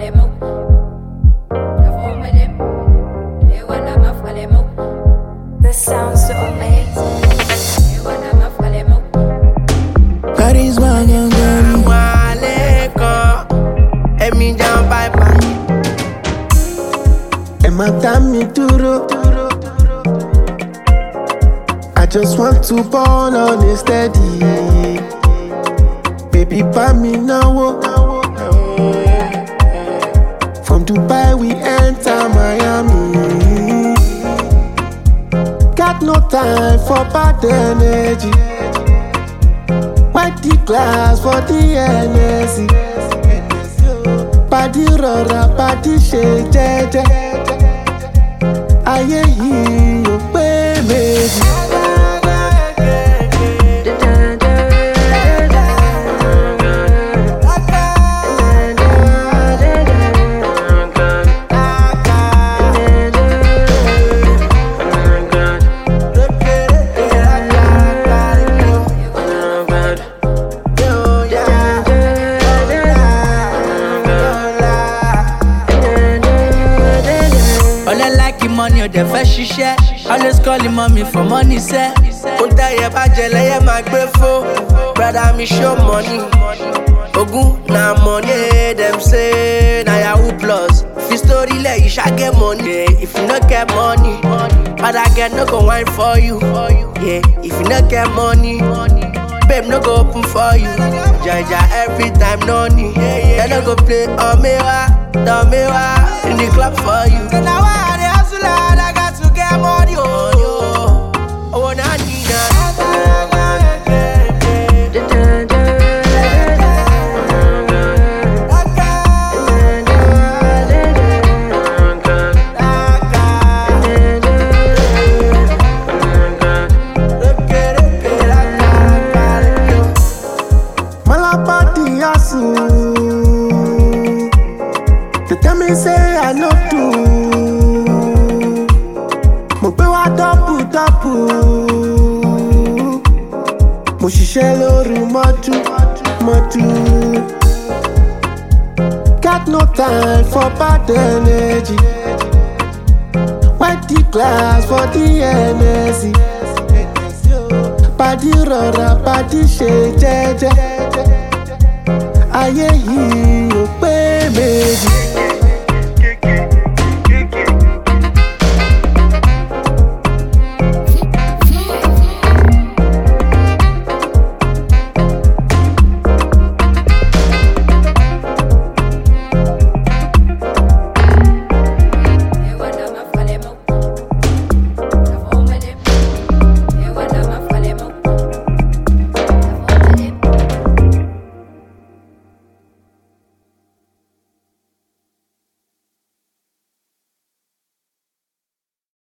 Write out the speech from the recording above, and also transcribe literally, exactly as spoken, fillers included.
This sounds so amazing. Charisma gangani Waleko Emi jam bye bye Emma Tami Duro. I just want to ball on a steady. Baby, buy me now. From Dubai we enter Miami. Got no time for bad energy. White the glass for the N S C. Body rọra, body ṣe jẹ́jẹ́. Ayé yìí ò pé méjì. Money or the fresh share. Always calling mommy for money, say. Unta ye bajele ye magbefo. Brother me show money. Ogun na money, them say na Yahoo plus. If story le you shall get money. If you not get money, other get no go wine for you. Yeah, if you not get money, babe no go open for you. Jaja every time no need. They no go play on me wa, on me wa in the club for you. Now I dey hustle hard, I got to get money. Oh, oh, oh, I need Malapati yasu. They tell me say I no do. Mo gbé wá double double. Mo ṣiṣẹ́ lórí mọ́jú mọ́jú. Got no time for bad energy. White the glass for the N S C. Body rọra, body ṣe jẹ́jẹ́. Ayé yìí ò